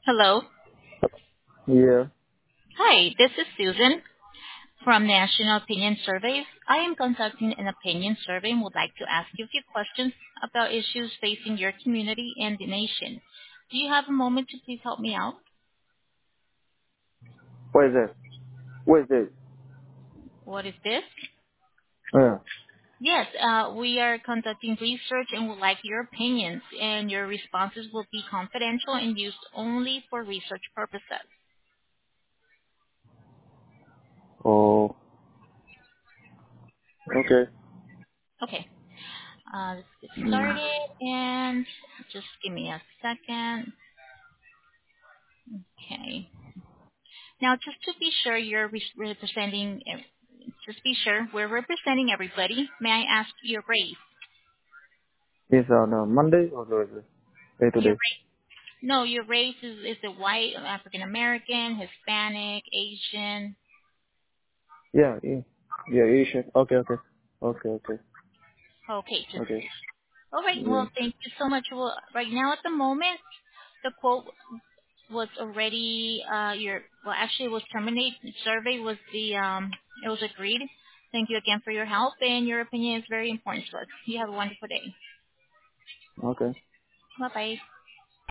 Hello. Yeah. Hi, this is Susan from National Opinion Surveys. I am conducting an opinion survey and would like to ask you a few questions about issues facing your community and the nation. Do you have a moment to please help me out? What is that? What is that? What is this? Yeah. Yes, we are conducting research and would like your opinions, and your responses will be confidential and used only for research purposes. Oh. Okay. Okay, let's get Mm. started, and just give me a second. Okay. Now, just to be sure just be sure we're representing everybody. May I ask your race? It's on Monday or Thursday? Day Your today. race? No, your race is it white, African American, Hispanic, Asian? Yeah. Yeah. Yeah. Asian. Okay. Okay. Okay. Okay. Okay, just Okay. all right. Yeah. Well, thank you so much. Well, right now at the moment, the quote was already actually it was terminated. The survey was it was agreed. Thank you again for your help, and your opinion is very important to us. You have a wonderful day. Okay. Bye bye.